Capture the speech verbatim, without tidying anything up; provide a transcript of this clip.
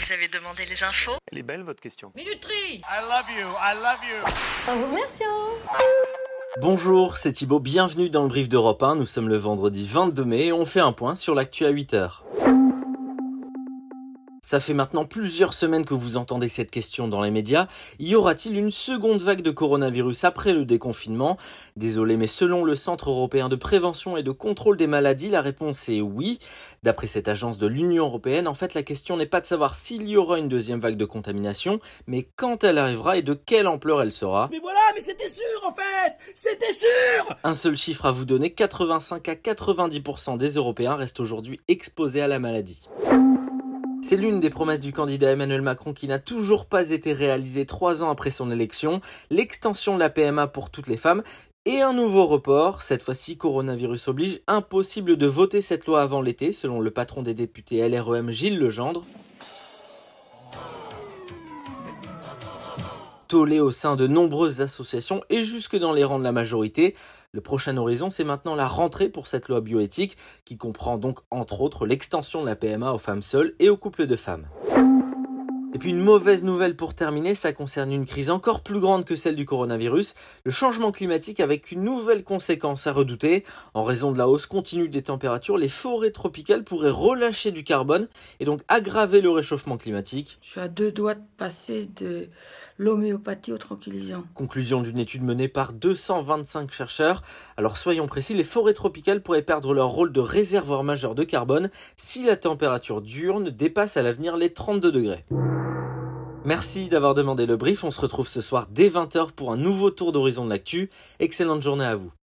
Vous avez demandé les infos? Elle est belle votre question. Minuterie. I love you, I love you. En vous remerciant. Bonjour, c'est Thibaut, bienvenue dans le brief d'Europe un, nous sommes le vendredi vingt-deux mai et on fait un point sur l'actu à huit heures. Ça fait maintenant plusieurs semaines que vous entendez cette question dans les médias. Y aura-t-il une seconde vague de coronavirus après le déconfinement? Désolé, mais selon le Centre européen de prévention et de contrôle des maladies, la réponse est oui. D'après cette agence de l'Union européenne, en fait, la question n'est pas de savoir s'il y aura une deuxième vague de contamination, mais quand elle arrivera et de quelle ampleur elle sera. Mais voilà, mais c'était sûr en fait. C'était sûr. Un seul chiffre à vous donner, quatre-vingt-cinq à quatre-vingt-dix pour cent des Européens restent aujourd'hui exposés à la maladie. C'est l'une des promesses du candidat Emmanuel Macron qui n'a toujours pas été réalisée trois ans après son élection, l'extension de la P M A pour toutes les femmes et un nouveau report. Cette fois-ci, coronavirus oblige, impossible de voter cette loi avant l'été, selon le patron des députés L R E M Gilles Legendre. Tollé au sein de nombreuses associations et jusque dans les rangs de la majorité. Le prochain horizon, c'est maintenant la rentrée pour cette loi bioéthique qui comprend donc entre autres l'extension de la P M A aux femmes seules et aux couples de femmes. Et puis une mauvaise nouvelle pour terminer, ça concerne une crise encore plus grande que celle du coronavirus, le changement climatique avec une nouvelle conséquence à redouter. En raison de la hausse continue des températures, les forêts tropicales pourraient relâcher du carbone et donc aggraver le réchauffement climatique. Je suis à deux doigts de passer de l'homéopathie au tranquillisant. Conclusion d'une étude menée par deux cent vingt-cinq chercheurs. Alors soyons précis, les forêts tropicales pourraient perdre leur rôle de réservoir majeur de carbone si la température diurne dépasse à l'avenir les trente-deux degrés. Merci d'avoir demandé le brief, on se retrouve ce soir dès vingt heures pour un nouveau tour d'horizon de l'actu. Excellente journée à vous.